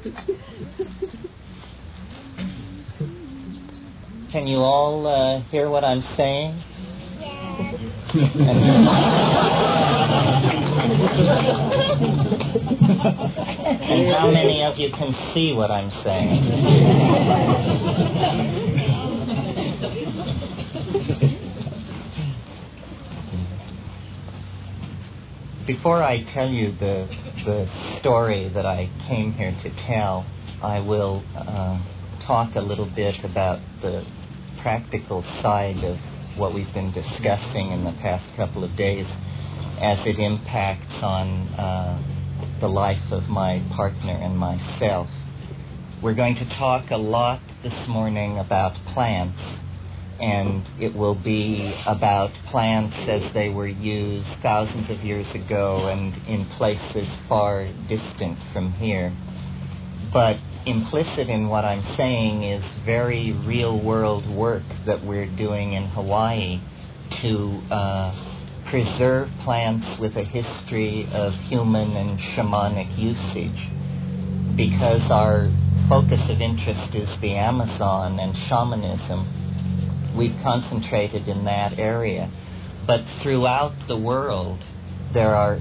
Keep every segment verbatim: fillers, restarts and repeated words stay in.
Can you all uh, hear what I'm saying? Yeah. And how many of you can see what I'm saying? Before I tell you the the story that I came here to tell, I will uh, talk a little bit about the practical side of what we've been discussing in the past couple of days as it impacts on uh, the life of my partner and myself. We're going to talk a lot this morning about plants, and it will be about plants as they were used thousands of years ago and in places far distant from here. But implicit in what I'm saying is very real-world work that we're doing in Hawaii to uh, preserve plants with a history of human and shamanic usage. Because our focus of interest is the Amazon and shamanism, we've concentrated in that area. But throughout the world, there are,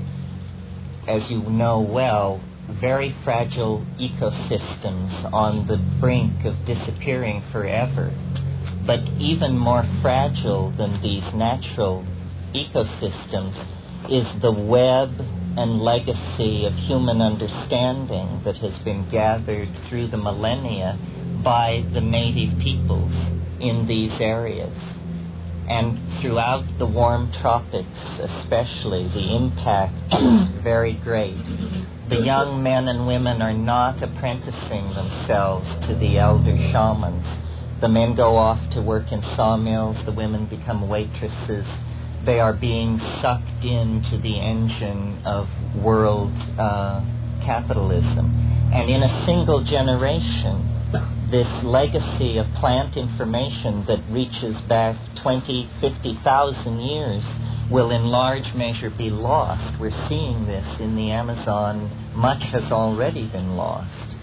as you know well, very fragile ecosystems on the brink of disappearing forever. But even more fragile than these natural ecosystems is the web and legacy of human understanding that has been gathered through the millennia by the native peoples in these areas. And throughout the warm tropics especially, the impact is very great. The young men and women are not apprenticing themselves to the elder shamans. The men go off to work in sawmills, the women become waitresses. They are being sucked into the engine of world uh, capitalism. And in a single generation, this legacy of plant information that reaches back twenty, fifty thousand years will in large measure be lost. We're seeing this in the Amazon. Much has already been lost.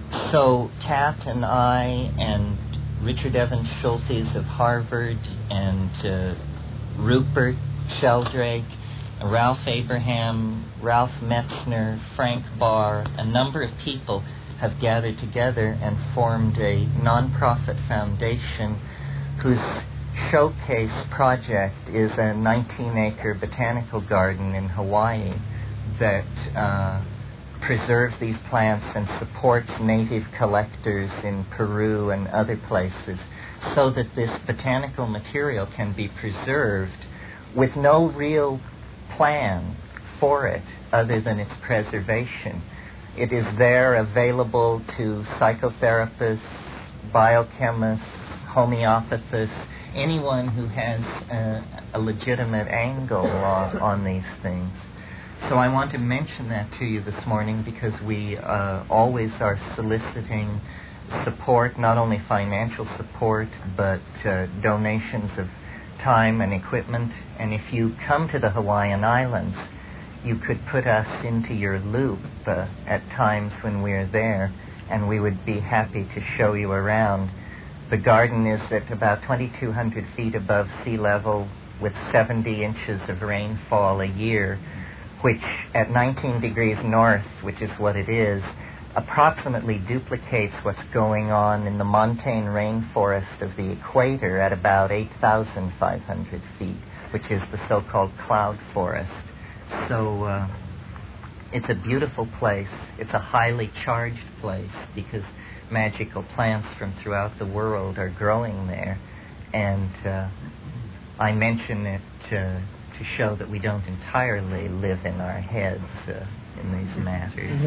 So Kat and I and Richard Evans Schultes of Harvard and uh, Rupert Sheldrake, Ralph Abraham, Ralph Metzner, Frank Barr, a number of people have gathered together and formed a nonprofit foundation whose showcase project is a nineteen-acre botanical garden in Hawaii that uh, preserves these plants and supports native collectors in Peru and other places so that this botanical material can be preserved with no real plan for it other than its preservation. It is there available to psychotherapists, biochemists, homeopathists, anyone who has a, a legitimate angle on, on these things. So I want to mention that to you this morning because we uh, always are soliciting support, not only financial support, but uh, donations of time and equipment. And if you come to the Hawaiian Islands, you could put us into your loop uh, at times when we're there, and we would be happy to show you around. The garden is at about twenty-two hundred feet above sea level with seventy inches of rainfall a year, which at nineteen degrees north, which is what it is, approximately duplicates what's going on in the montane rainforest of the equator at about eight thousand five hundred feet, which is the so-called cloud forest. So uh, it's a beautiful place. It's a highly charged place because magical plants from throughout the world are growing there. And uh, I mention it uh, to show that we don't entirely live in our heads uh, in these matters.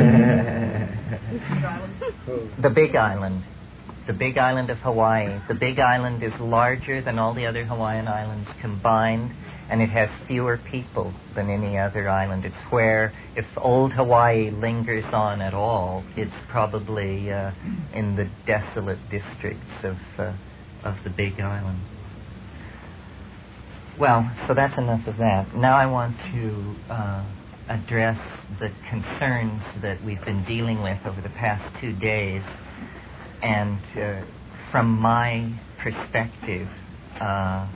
The Big Island. The Big Island of Hawaii. The Big Island is larger than all the other Hawaiian islands combined, and it has fewer people than any other island. It's where, if old Hawaii lingers on at all, it's probably uh, in the desolate districts of uh, of the Big Island. Well, so that's enough of that. Now I want to uh, address the concerns that we've been dealing with over the past two days. And uh, from my perspective, uh,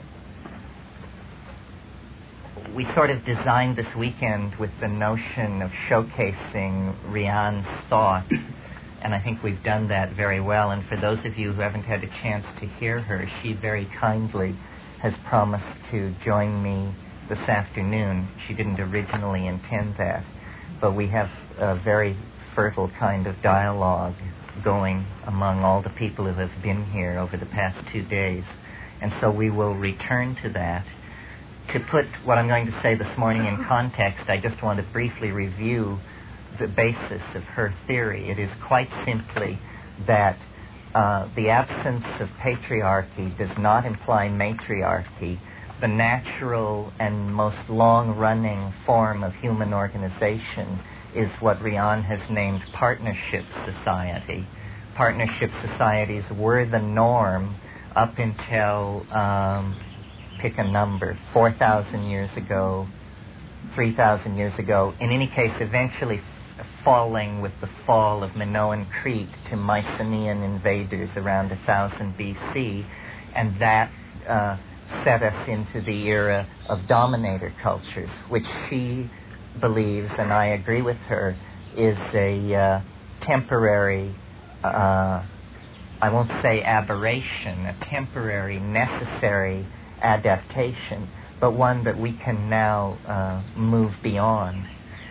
we sort of designed this weekend with the notion of showcasing Rian's thought, and I think we've done that very well. And for those of you who haven't had a chance to hear her, she very kindly has promised to join me this afternoon. She didn't originally intend that, but we have a very fertile kind of dialogue going among all the people who have been here over the past two days. And so we will return to that. To put what I'm going to say this morning in context, I just want to briefly review the basis of her theory. It is quite simply that uh, the absence of patriarchy does not imply matriarchy. The natural and most long-running form of human organization is what Rian has named partnership society. Partnership societies were the norm up until, um, pick a number, four thousand years ago, three thousand years ago. In any case, eventually falling with the fall of Minoan Crete to Mycenaean invaders around one thousand B C, and that uh, set us into the era of dominator cultures, which she believes, and I agree with her, is a uh, temporary, uh, I won't say aberration, a temporary, necessary adaptation, but one that we can now uh, move beyond.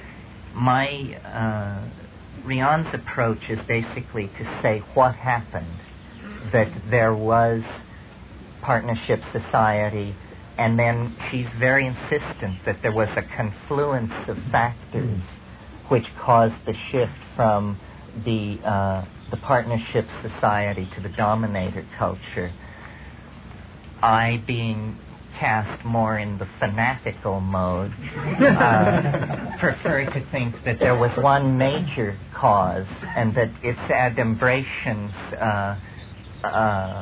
My, uh, Rian's approach is basically to say what happened, that there was partnership society, and then she's very insistent that there was a confluence of factors which caused the shift from the uh, the partnership society to the dominator culture. I, being cast more in the fanatical mode, uh, prefer to think that there was one major cause, and that its adumbrations uh, uh,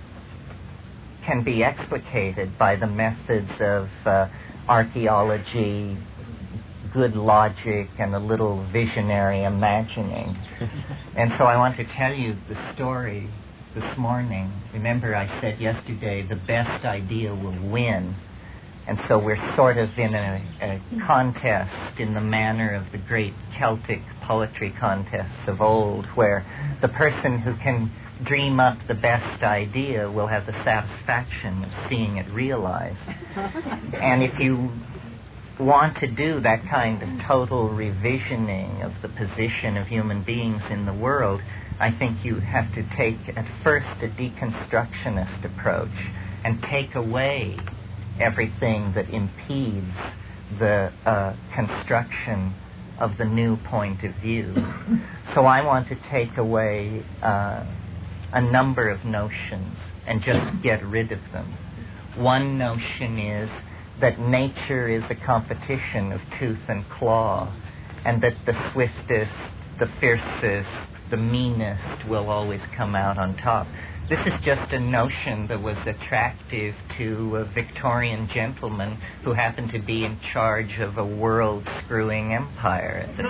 can be explicated by the methods of uh, archaeology, good logic, and a little visionary imagining. And so I want to tell you the story this morning. Remember, I said yesterday, the best idea will win. And so we're sort of in a, a contest in the manner of the great Celtic poetry contests of old, where the person who can dream up the best idea will have the satisfaction of seeing it realized. And if you want to do that kind of total revisioning of the position of human beings in the world, I think you have to take at first a deconstructionist approach and take away everything that impedes the uh, construction of the new point of view. So I want to take away uh, a number of notions and just get rid of them. One notion is that nature is a competition of tooth and claw, and that the swiftest, the fiercest, the meanest will always come out on top. This is just a notion that was attractive to a Victorian gentleman who happened to be in charge of a world-screwing empire at the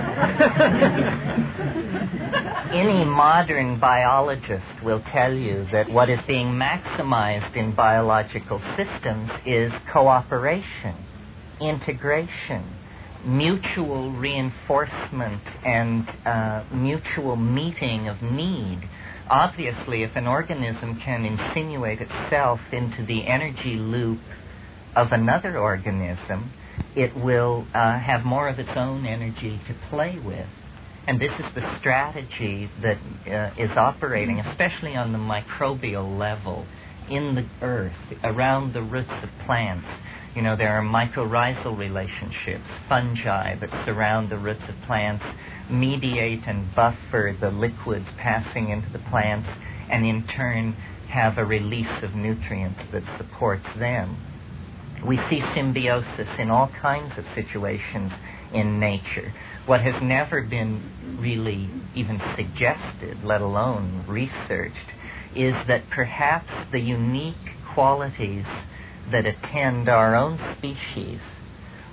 time. Any modern biologist will tell you that what is being maximized in biological systems is cooperation, integration, mutual reinforcement, and uh, mutual meeting of need. Obviously, if an organism can insinuate itself into the energy loop of another organism, it will uh, have more of its own energy to play with. And this is the strategy that uh, is operating, especially on the microbial level, in the earth, around the roots of plants. You know, there are mycorrhizal relationships, fungi that surround the roots of plants, mediate and buffer the liquids passing into the plants, and in turn have a release of nutrients that supports them. We see symbiosis in all kinds of situations in nature. What has never been really even suggested, let alone researched, is that perhaps the unique qualities that attend our own species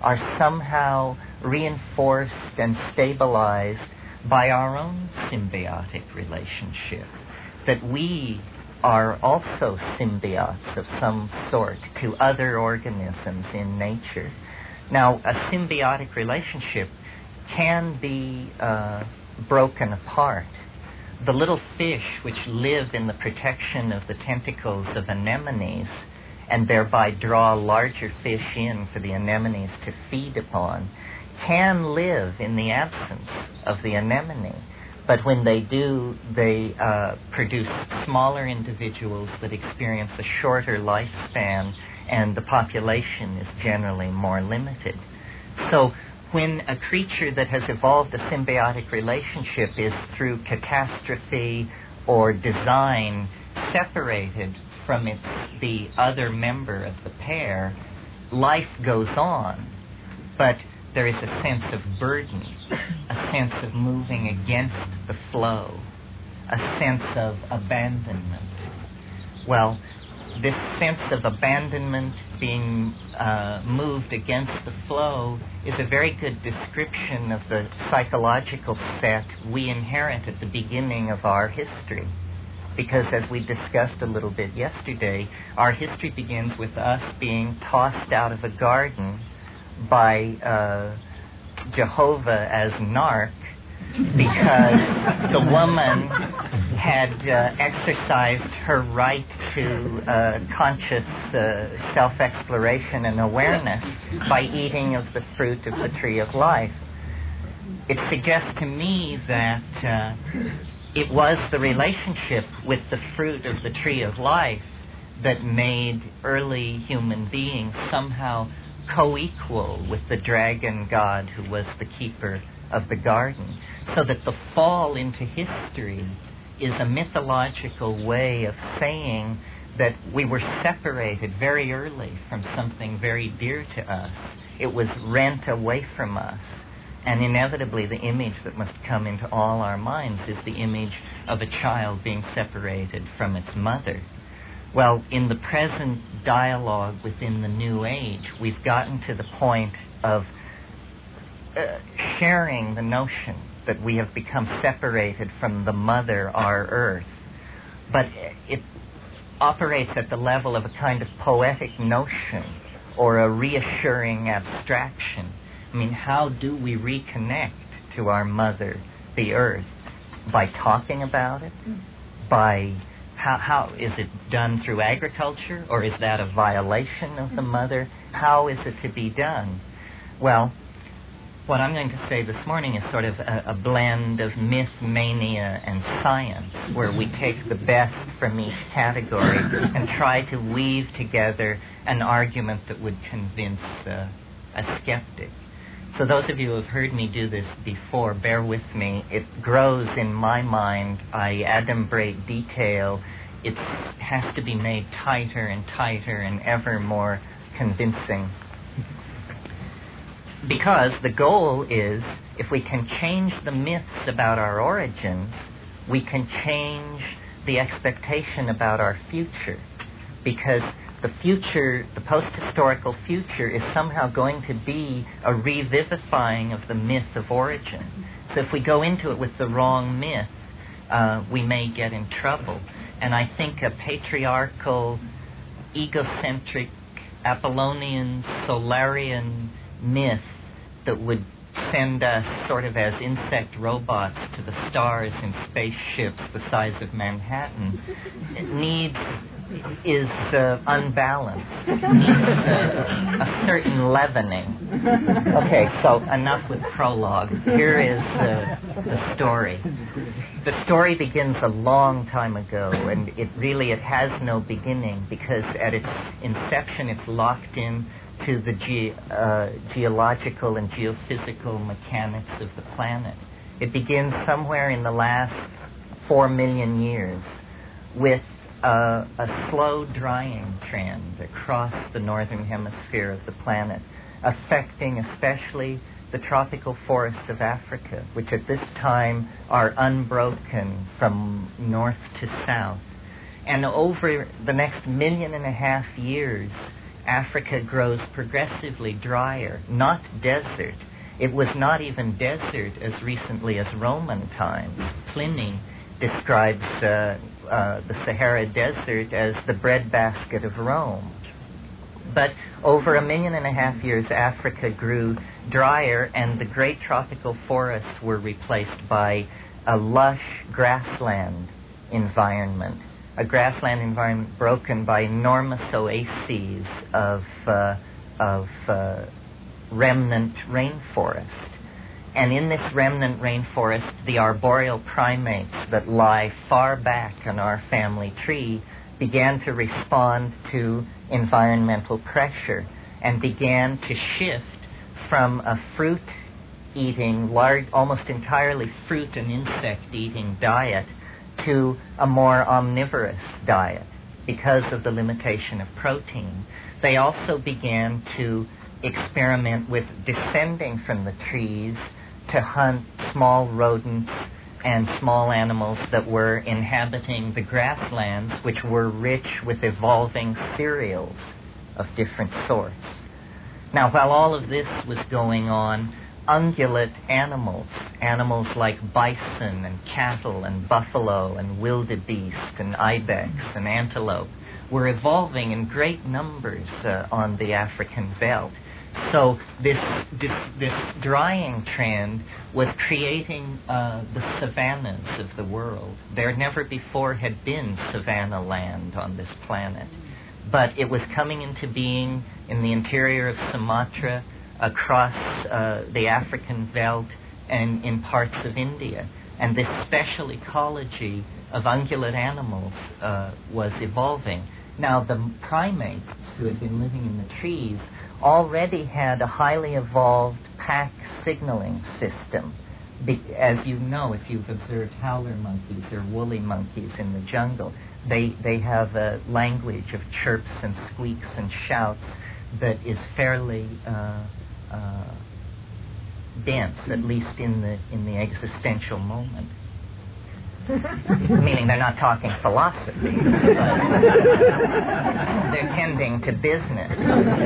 are somehow reinforced and stabilized by our own symbiotic relationship, that we are also symbiotes of some sort to other organisms in nature. Now, a symbiotic relationship can be uh, broken apart. The little fish which live in the protection of the tentacles of anemones and thereby draw larger fish in for the anemones to feed upon can live in the absence of the anemone. But when they do, they uh, produce smaller individuals that experience a shorter lifespan, and the population is generally more limited. So when a creature that has evolved a symbiotic relationship is through catastrophe or design separated from its, the other member of the pair, life goes on, but there is a sense of burden, a sense of moving against the flow, a sense of abandonment. Well, this sense of abandonment, being uh, moved against the flow, is a very good description of the psychological set we inherit at the beginning of our history. Because as we discussed a little bit yesterday, our history begins with us being tossed out of a garden by uh, Jehovah as narc, because the woman had uh, exercised her right to uh, conscious uh, self-exploration and awareness by eating of the fruit of the tree of life. It suggests to me that uh, it was the relationship with the fruit of the tree of life that made early human beings somehow co-equal with the dragon god who was the keeper of the garden. So that the fall into history is a mythological way of saying that we were separated very early from something very dear to us. It was rent away from us. And inevitably the image that must come into all our minds is the image of a child being separated from its mother. Well, in the present dialogue within the New Age, we've gotten to the point of uh, sharing the notion that we have become separated from the mother, our earth. But it operates at the level of a kind of poetic notion or a reassuring abstraction. I mean, how do we reconnect to our mother, the earth? By talking about it? By how, how is it done through agriculture, or is that a violation of the mother? How is it to be done? Well, what I'm going to say this morning is sort of a, a blend of myth, mania, and science, where we take the best from each category and try to weave together an argument that would convince uh, a skeptic. So those of you who have heard me do this before, bear with me. It grows in my mind. I adumbrate detail. It has to be made tighter and tighter and ever more convincing. Because the goal is, if we can change the myths about our origins, we can change the expectation about our future. Because the future, the post-historical future, is somehow going to be a revivifying of the myth of origin. So if we go into it with the wrong myth, uh, we may get in trouble. And I think a patriarchal, egocentric, Apollonian, Solarian myth that would send us sort of as insect robots to the stars in spaceships the size of Manhattan needs is uh, unbalanced, needs uh, a certain leavening. Okay, so enough with prologue. Here is uh, the story. The story begins a long time ago, and it really it has no beginning, because at its inception it's locked in to the ge- uh, geological and geophysical mechanics of the planet. It begins somewhere in the last four million years with uh, a slow drying trend across the northern hemisphere of the planet, affecting especially the tropical forests of Africa, which at this time are unbroken from north to south. And over the next million and a half years, Africa grows progressively drier, not desert. It was not even desert as recently as Roman times. Pliny describes uh, uh, the Sahara Desert as the breadbasket of Rome. But over a million and a half years, Africa grew drier, and the great tropical forests were replaced by a lush grassland environment, a grassland environment broken by enormous oases of, uh, of uh, remnant rainforest. And in this remnant rainforest, the arboreal primates that lie far back on our family tree began to respond to environmental pressure and began to shift from a fruit-eating, large, almost entirely fruit and insect-eating diet to a more omnivorous diet because of the limitation of protein. They also began to experiment with descending from the trees to hunt small rodents and small animals that were inhabiting the grasslands, which were rich with evolving cereals of different sorts. Now, while all of this was going on, ungulate animals, animals like bison and cattle and buffalo and wildebeest and ibex and antelope, were evolving in great numbers uh, on the African veldt. So this, this this drying trend was creating uh, the savannas of the world. There never before had been savanna land on this planet, but it was coming into being in the interior of Sumatra, across uh, the African veldt, and in parts of India. And this special ecology of ungulate animals uh, was evolving. Now, the primates who had been living in the trees already had a highly evolved pack signaling system. Be- as you know, if you've observed howler monkeys or woolly monkeys in the jungle, they, they have a language of chirps and squeaks and shouts that is fairly uh, uh, dense, at least in the, in the existential moment. Meaning they're not talking philosophy, but they're tending to business.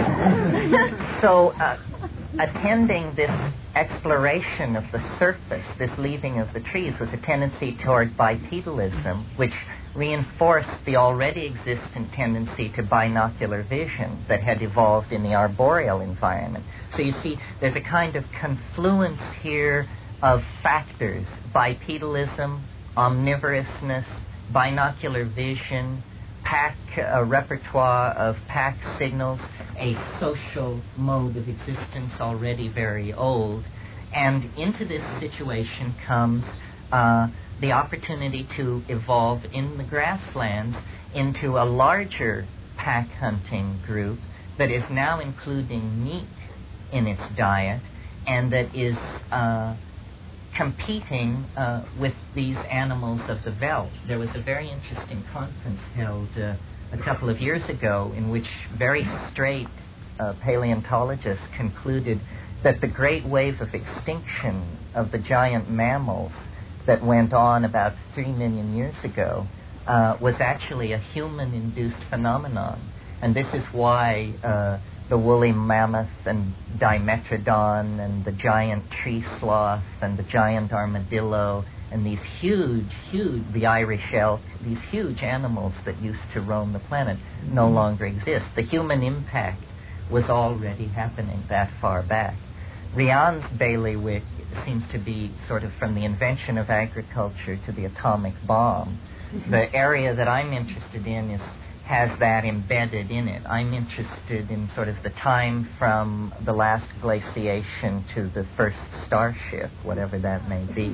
So uh, attending this exploration of the surface, this leaving of the trees, was a tendency toward bipedalism, which reinforced the already existent tendency to binocular vision that had evolved in the arboreal environment. So you see, there's a kind of confluence here of factors: bipedalism, omnivorousness, binocular vision, pack, a repertoire of pack signals, a social mode of existence already very old. And into this situation comes uh, the opportunity to evolve in the grasslands into a larger pack hunting group that is now including meat in its diet and that is uh, competing uh, with these animals of the veldt. There was a very interesting conference held uh, a couple of years ago in which very straight uh, paleontologists concluded that the great wave of extinction of the giant mammals that went on about three million years ago uh, was actually a human-induced phenomenon. And this is why uh, the woolly mammoth and Dimetrodon and the giant tree sloth and the giant armadillo and these huge, huge, the Irish elk, these huge animals that used to roam the planet no longer exist. The human impact was already happening that far back. Rian's bailiwick seems to be sort of from the invention of agriculture to the atomic bomb. The area that I'm interested in is has that embedded in it. I'm interested in sort of the time from the last glaciation to the first starship, whatever that may be.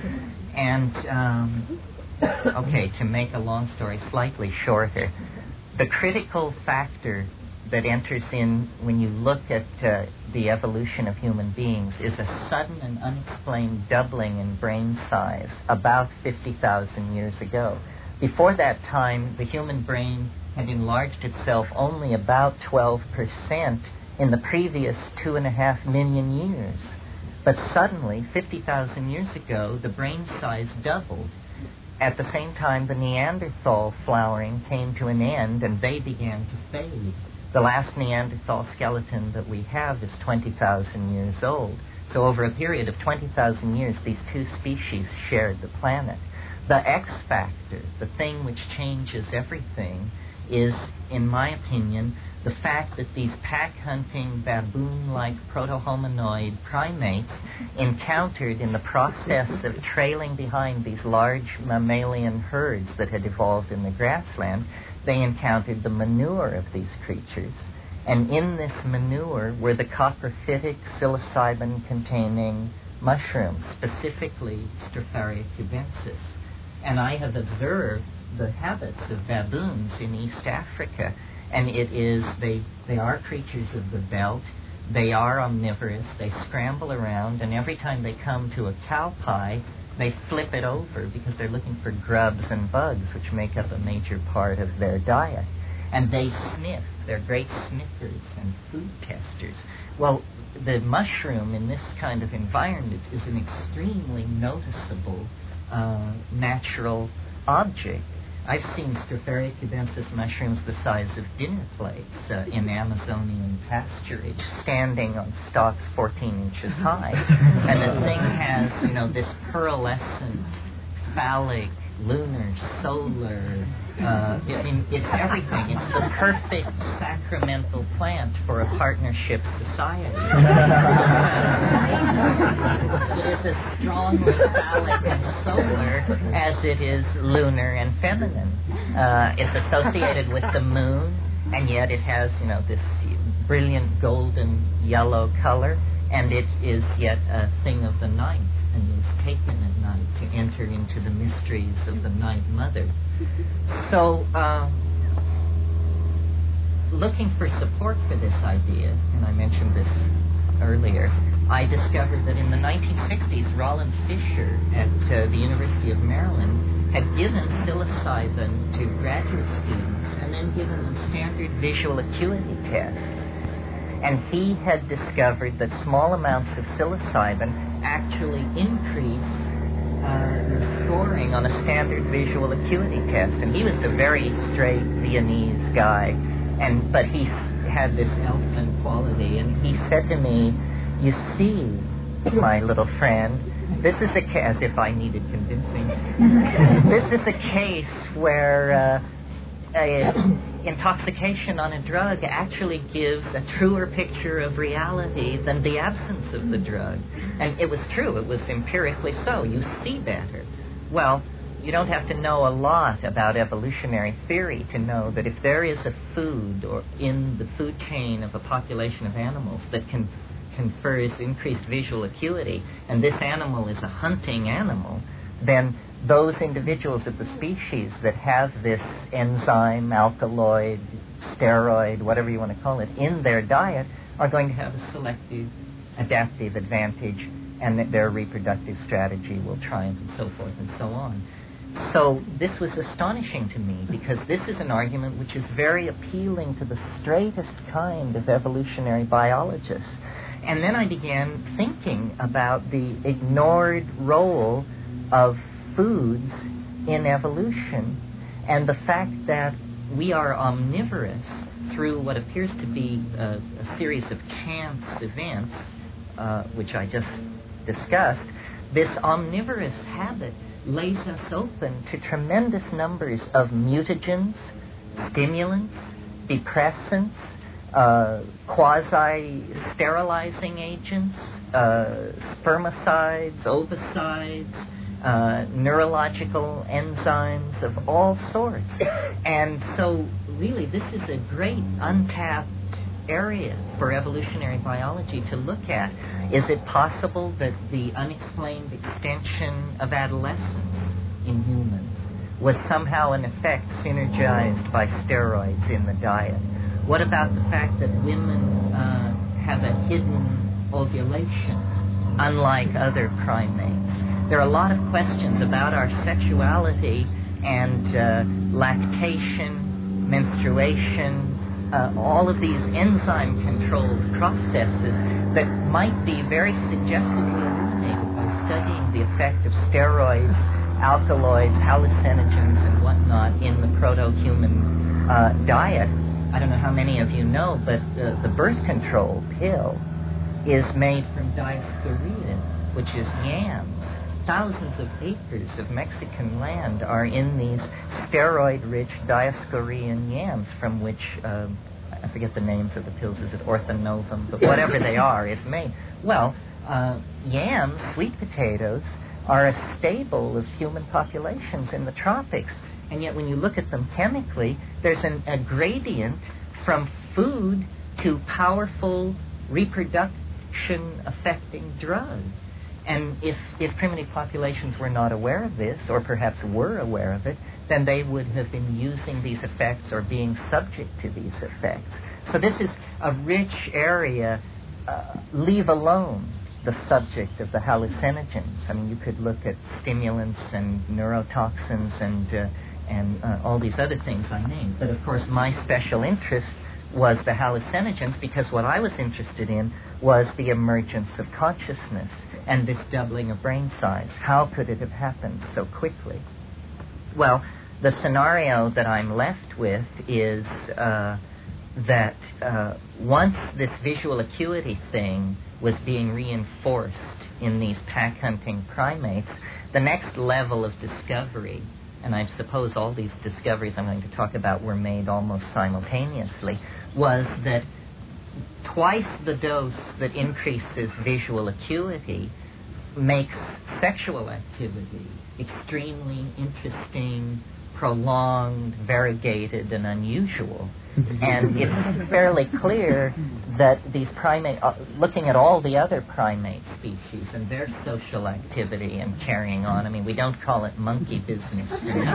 And, um, okay, to make a long story slightly shorter, the critical factor that enters in when you look at uh, the evolution of human beings is a sudden and unexplained doubling in brain size about fifty thousand years ago. Before that time, the human brain had enlarged itself only about twelve percent in the previous two and a half million years. But suddenly, fifty thousand years ago, the brain size doubled. At the same time, the Neanderthal flowering came to an end and they began to fade. The last Neanderthal skeleton that we have is twenty thousand years old. So over a period of twenty thousand years, these two species shared the planet. The X factor, the thing which changes everything, is, in my opinion, the fact that these pack-hunting, baboon-like proto-hominoid primates encountered in the process of trailing behind these large mammalian herds that had evolved in the grassland, they encountered the manure of these creatures. And in this manure were the coprophytic psilocybin-containing mushrooms, specifically Stropharia cubensis. And I have observed the habits of baboons in East Africa, and it is, they, they are creatures of the veldt, they are omnivorous, they scramble around, and every time they come to a cow pie, they flip it over because they're looking for grubs and bugs, which make up a major part of their diet. And they sniff. They're great sniffers and food testers. Well, the mushroom in this kind of environment is an extremely noticeable uh, natural object. I've seen Stropharia cubensis mushrooms the size of dinner plates uh, in Amazonian pasturage, standing on stalks fourteen inches high. And the thing has, you know, this pearlescent, phallic, lunar, solar, uh, I mean, it's everything. It's the perfect sacramental plant for a partnership society. It is as strongly phallic and solar as it is lunar and feminine. Uh, it's associated with the moon, and yet it has, you know, this brilliant golden yellow color, and it is yet a thing of the night, and is taken at night to enter into the mysteries of the Night Mother. So, uh, looking for support for this idea, and I mentioned this earlier, I discovered that in the nineteen sixties, Roland Fisher at uh, the University of Maryland had given psilocybin to graduate students and then given them standard visual acuity tests. And he had discovered that small amounts of psilocybin actually increase uh, your scoring on a standard visual acuity test. And he was a very straight Viennese guy, and but he had this elfin quality. And he said to me, "You see, my little friend, this is a case," as if I needed convincing, "this is a case where uh, a, intoxication on a drug actually gives a truer picture of reality than the absence of the drug." And it was true. It was empirically so. You see better. Well, you don't have to know a lot about evolutionary theory to know that if there is a food or in the food chain of a population of animals that can confers increased visual acuity, and this animal is a hunting animal, then those individuals of the species that have this enzyme, alkaloid, steroid, whatever you want to call it, in their diet are going to have a selective adaptive advantage, and that their reproductive strategy will triumph, and so forth and so on. So this was astonishing to me, because this is an argument which is very appealing to the straightest kind of evolutionary biologists. And then I began thinking about the ignored role of foods in evolution, and the fact that we are omnivorous through what appears to be a, a series of chance events, uh, which I just discussed. This omnivorous habit lays us open to tremendous numbers of mutagens, stimulants, depressants, uh, quasi-sterilizing agents, uh, spermicides, ovicides, uh, neurological enzymes of all sorts. And so really this is a great untapped area for evolutionary biology to look at. Is it possible that the unexplained extension of adolescence in humans was somehow in effect synergized by steroids in the diet? What about the fact that women uh, have a hidden ovulation, unlike other primates? There are a lot of questions about our sexuality and uh, lactation, menstruation, uh, all of these enzyme-controlled processes that might be very suggestively illuminated by studying the effect of steroids, alkaloids, hallucinogens, and whatnot in the proto-human uh, diet. I don't know how many of you know, but uh, the birth control pill is made from Dioscorea, which is yams. Thousands of acres of Mexican land are in these steroid-rich Dioscorean yams from which, uh, I forget the names of the pills, is it Orthonovum, but whatever they are, is made. Well, uh, yams, sweet potatoes, are a staple of human populations in the tropics. And yet when you look at them chemically, there's an, a gradient from food to powerful reproduction-affecting drug. And if, if primitive populations were not aware of this, or perhaps were aware of it, then they would have been using these effects or being subject to these effects. So this is a rich area, uh, leave alone the subject of the hallucinogens. I mean, you could look at stimulants and neurotoxins and, uh, and uh, all these other things I named. But of course, my special interest was the hallucinogens, because what I was interested in was the emergence of consciousness and this doubling of brain size. How could it have happened so quickly? Well, the scenario that I'm left with is uh, that uh, once this visual acuity thing was being reinforced in these pack-hunting primates, the next level of discovery, and I suppose all these discoveries I'm going to talk about were made almost simultaneously, was that twice the dose that increases visual acuity makes sexual activity extremely interesting, prolonged, variegated, and unusual. And it's fairly clear that these primate, uh, looking at all the other primate species and their social activity and carrying on, I mean, we don't call it monkey business.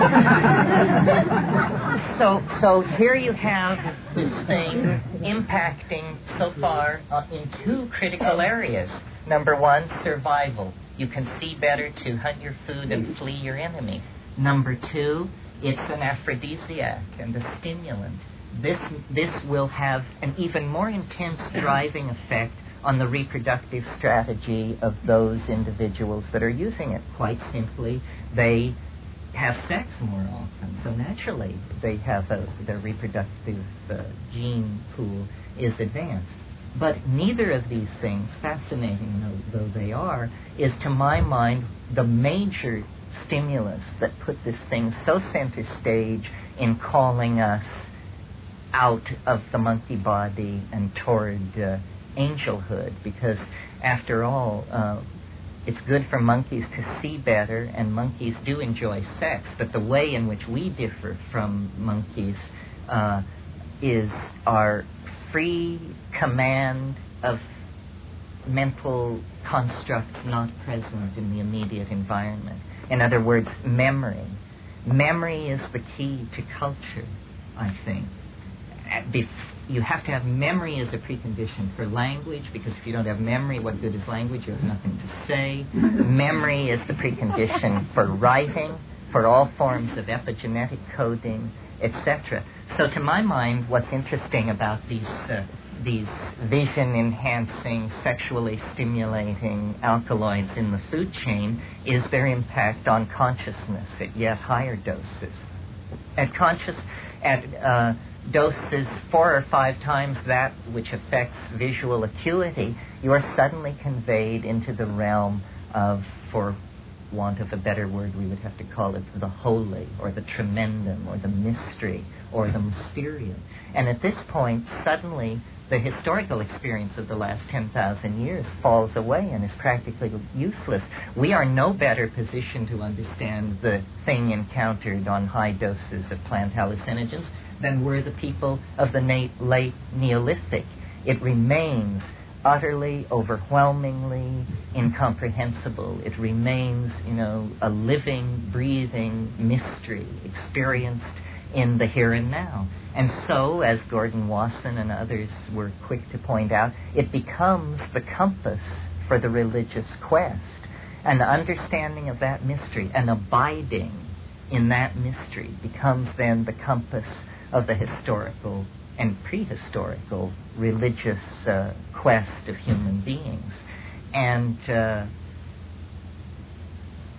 so, so here you have this thing impacting so far uh, in two critical areas. Number one, survival. You can see better to hunt your food and flee your enemy. Number two, it's an aphrodisiac and a stimulant. This, this will have an even more intense driving effect on the reproductive strategy of those individuals that are using it. Quite simply, they have sex more often. So naturally, they have a, their reproductive uh, gene pool is advanced. But neither of these things, fascinating though, though they are, is to my mind the major stimulus that put this thing so center stage in calling us out of the monkey body and toward uh, angelhood. Because after all, uh, it's good for monkeys to see better, and monkeys do enjoy sex, but the way in which we differ from monkeys uh, is our free command of mental constructs not present in the immediate environment. In other words, memory. Memory is the key to culture, I think. You have to have memory as a precondition for language, because if you don't have memory, what good is language? You have nothing to say. Memory is the precondition for writing, for all forms of epigenetic coding, et cetera. So to my mind, what's interesting about these uh, these vision-enhancing, sexually stimulating alkaloids in the food chain is their impact on consciousness at yet higher doses. At conscious, at uh, doses four or five times that which affects visual acuity, you are suddenly conveyed into the realm of, for want of a better word, we would have to call it the holy, or the tremendum, or the mystery, or the mysterium. And at this point, suddenly, the historical experience of the last ten thousand years falls away and is practically useless. We are no better positioned to understand the thing encountered on high doses of plant hallucinogens than were the people of the na- late Neolithic. It remains utterly, overwhelmingly incomprehensible. It remains, you know, a living, breathing mystery experienced in the here and now. And so, as Gordon Wasson and others were quick to point out, it becomes the compass for the religious quest. An understanding of that mystery, an abiding in that mystery, becomes then the compass of the historical and prehistorical religious uh, quest of human beings. And uh,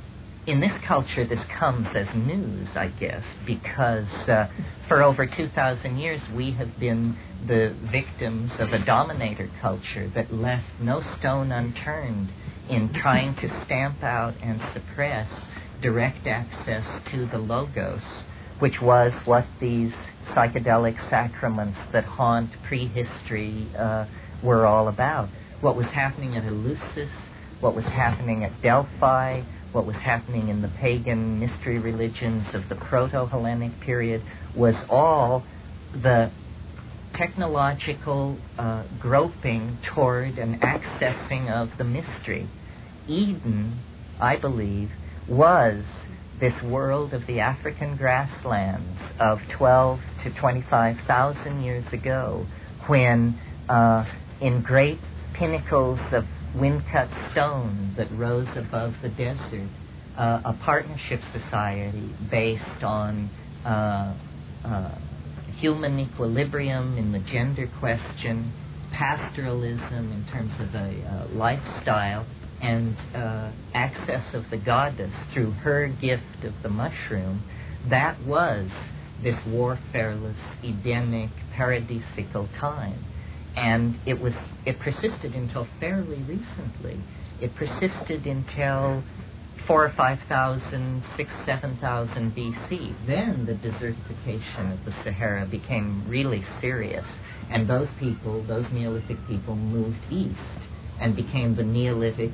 in this culture, this comes as news, I guess, because uh, for over two thousand years we have been the victims of a dominator culture that left no stone unturned in trying to stamp out and suppress direct access to the Logos, which was what these psychedelic sacraments that haunt prehistory uh, were all about. What was happening at Eleusis, what was happening at Delphi, what was happening in the pagan mystery religions of the Proto-Hellenic period was all the technological uh, groping toward an accessing of the mystery. Eden, I believe, was this world of the African grasslands of twelve to twenty-five thousand years ago, when uh, in great pinnacles of wind-cut stone that rose above the desert, uh, a partnership society based on uh, uh, human equilibrium in the gender question, pastoralism in terms of a uh, lifestyle, and uh, access of the goddess through her gift of the mushroom. That was this warfareless, Edenic, paradisical time. And it was it persisted until fairly recently. It persisted until four or five thousand, six, seven thousand B C. Then the desertification of the Sahara became really serious, and those people, those Neolithic people, moved east and became the Neolithic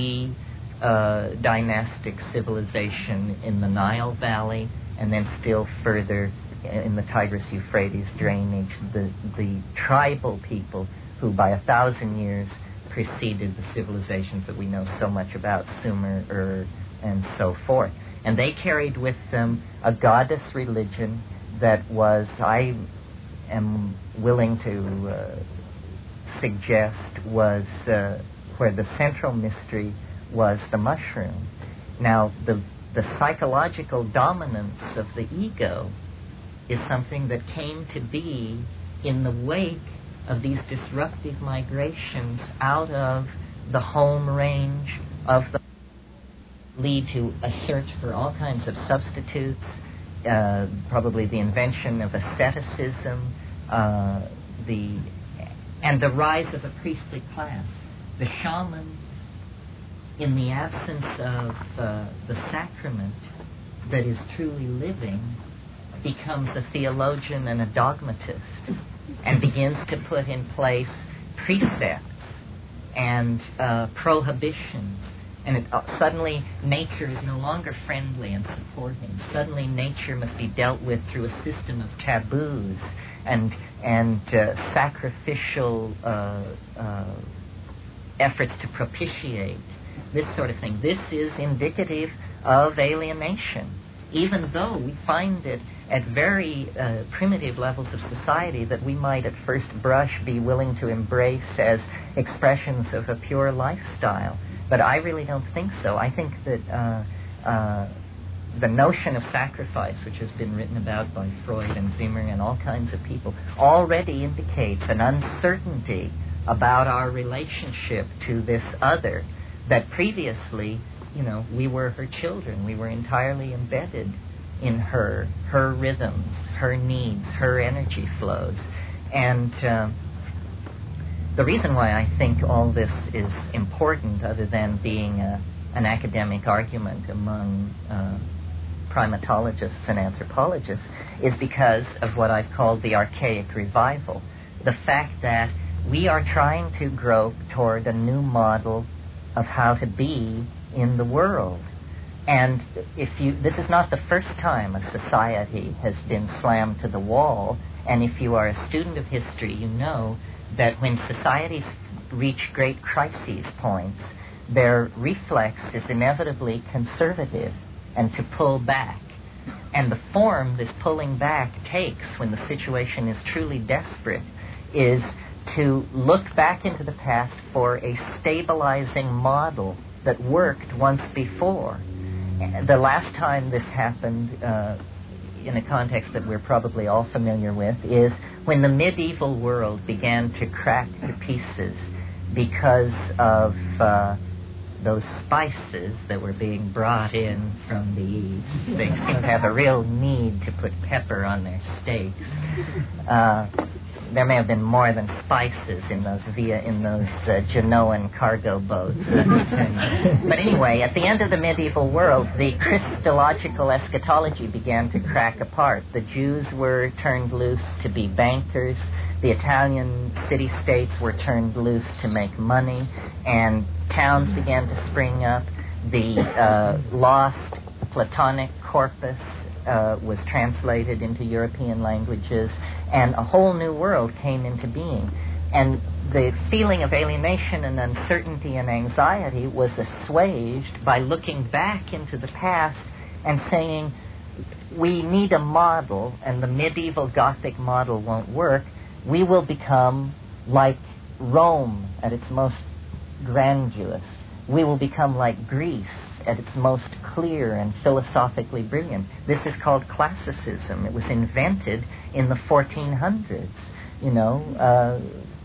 pre-dynastic uh, civilization in the Nile Valley, and then still further in the Tigris-Euphrates drainage, the, the tribal people who by a thousand years preceded the civilizations that we know so much about, Sumer, Ur, and so forth. And they carried with them a goddess religion that was, I am willing to uh, suggest, was uh, where the central mystery was the mushroom. Now, the, the psychological dominance of the ego is something that came to be in the wake of these disruptive migrations out of the home range of the lead to a search for all kinds of substitutes, uh, probably the invention of asceticism, uh, the and the rise of a priestly class. The shaman, in the absence of uh, the sacrament that is truly living, becomes a theologian and a dogmatist and begins to put in place precepts and uh, prohibitions. And it, uh, suddenly nature is no longer friendly and supporting. Suddenly nature must be dealt with through a system of taboos and and uh, sacrificial uh, uh, efforts to propitiate, this sort of thing. This is indicative of alienation, even though we find it at very uh, primitive levels of society that we might at first brush be willing to embrace as expressions of a pure lifestyle. But I really don't think so. I think that uh, uh, the notion of sacrifice, which has been written about by Freud and Zimmer and all kinds of people, already indicates an uncertainty about our relationship to this other, that previously, you know, we were her children. We were entirely embedded in her, her rhythms, her needs, her energy flows. And uh, the reason why I think all this is important, other than being a, an academic argument among uh, primatologists and anthropologists, is because of what I've called the archaic revival. The fact that we are trying to grope toward a new model of how to be in the world. And if you, this is not the first time a society has been slammed to the wall, and if you are a student of history, you know that when societies reach great crises points, their reflex is inevitably conservative and to pull back. And the form this pulling back takes when the situation is truly desperate is to look back into the past for a stabilizing model that worked once before. The last time this happened, uh, in a context that we're probably all familiar with, is when the medieval world began to crack to pieces because of uh, those spices that were being brought in from the East. They seem to have a real need to put pepper on their steaks. Uh, there may have been more than spices in those via in those uh, Genoan cargo boats. But anyway, at the end of the medieval world, the Christological eschatology began to crack apart. The Jews were turned loose to be bankers. The Italian city-states were turned loose to make money, and towns began to spring up. The uh, lost Platonic corpus uh, was translated into European languages, and a whole new world came into being. And the feeling of alienation and uncertainty and anxiety was assuaged by looking back into the past and saying, we need a model, and the medieval Gothic model won't work. We will become like Rome at its most grandiose. We will become like Greece at its most clear and philosophically brilliant. This is called classicism. It was invented in the fourteen hundreds, you know, uh,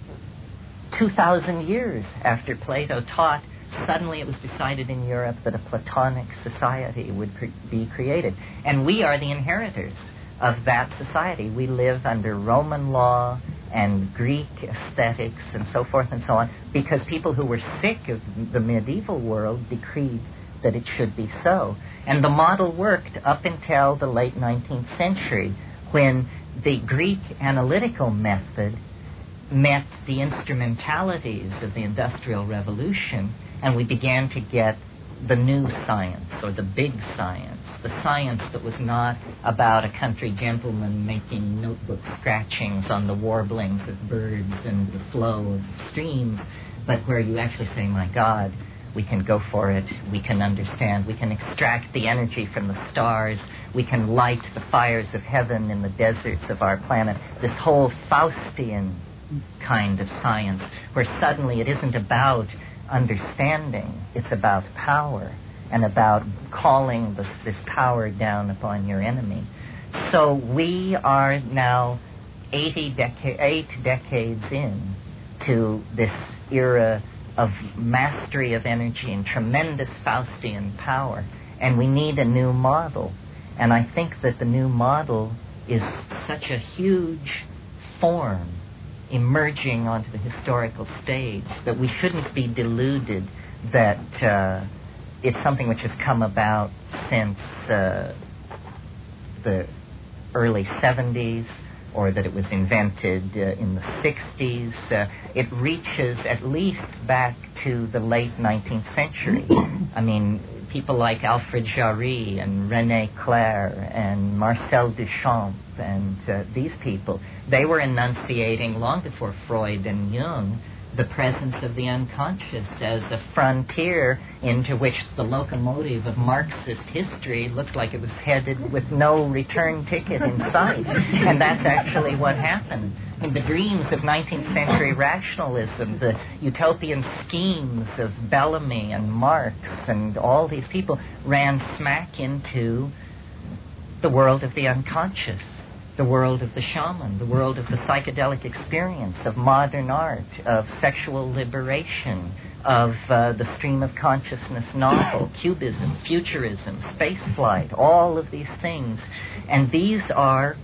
two thousand years after Plato taught. Suddenly it was decided in Europe that a Platonic society would cre- be created. And we are the inheritors of that society. We live under Roman law and Greek aesthetics and so forth and so on, because people who were sick of the medieval world decreed that it should be so. And the model worked up until the late nineteenth century, when the Greek analytical method met the instrumentalities of the Industrial Revolution, and we began to get the new science, or the big science, the science that was not about a country gentleman making notebook scratchings on the warblings of birds and the flow of streams, but where you actually say, my God, we can go for it, we can understand, we can extract the energy from the stars, we can light the fires of heaven in the deserts of our planet. This whole Faustian kind of science, where suddenly it isn't about understanding, it's about power, and about calling this, this power down upon your enemy. So we are now eighty deca- eight decades in to this era of mastery of energy and tremendous Faustian power, and we need a new model. And I think that the new model is such a huge form emerging onto the historical stage that we shouldn't be deluded that uh, it's something which has come about since uh, the early seventies, or that it was invented uh, in the sixties. Uh, it reaches at least back to the late nineteenth century. I mean, people like Alfred Jarry and René Clair and Marcel Duchamp and uh, these people, they were enunciating long before Freud and Jung the presence of the unconscious as a frontier into which the locomotive of Marxist history looked like it was headed with no return ticket in sight. And that's actually what happened. I mean, the dreams of nineteenth century rationalism, the utopian schemes of Bellamy and Marx and all these people ran smack into the world of the unconscious, the world of the shaman, the world of the psychedelic experience, of modern art, of sexual liberation, of uh, the stream of consciousness novel, cubism, futurism, spaceflight, all of these things. And these are,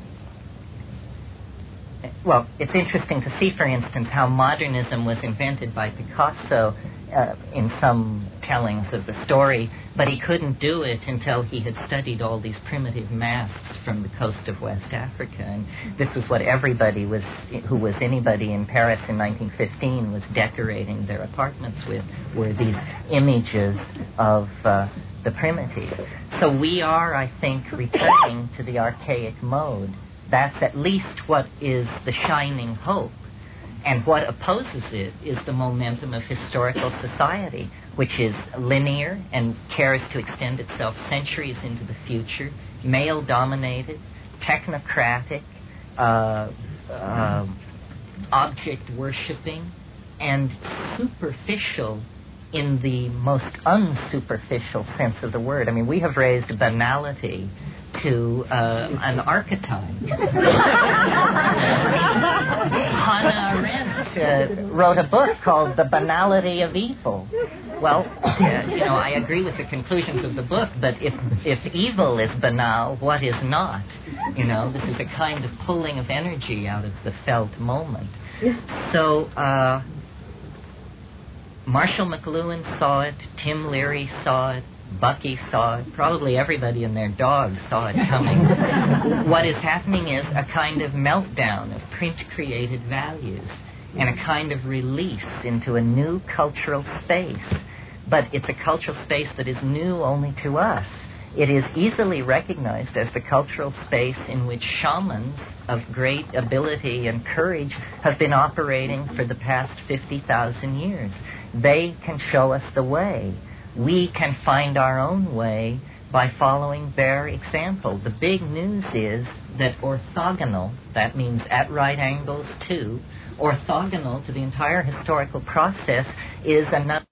well, it's interesting to see, for instance, how modernism was invented by Picasso uh, in some tellings of the story, but he couldn't do it until he had studied all these primitive masks from the coast of West Africa. And this was what everybody was, who was anybody in Paris in nineteen fifteen, was decorating their apartments with, were these images of uh, the primitive. So we are, I think, returning to the archaic mode. That's at least what is the shining hope. And what opposes it is the momentum of historical society, which is linear and cares to extend itself centuries into the future, male-dominated, technocratic, uh, uh, object-worshipping, and superficial in the most unsuperficial sense of the word. I mean, we have raised banality to uh, an archetype. Hannah Arendt uh, wrote a book called The Banality of Evil. Well, uh, you know, I agree with the conclusions of the book, but if if evil is banal, what is not? You know, this is a kind of pulling of energy out of the felt moment. So, uh, Marshall McLuhan saw it, Tim Leary saw it, Bucky saw it, probably everybody and their dogs saw it coming. What is happening is a kind of meltdown of print-created values and a kind of release into a new cultural space. But it's a cultural space that is new only to us. It is easily recognized as the cultural space in which shamans of great ability and courage have been operating for the past fifty thousand years. They can show us the way. We can find our own way by following their example. The big news is that orthogonal, that means at right angles to, orthogonal to the entire historical process is another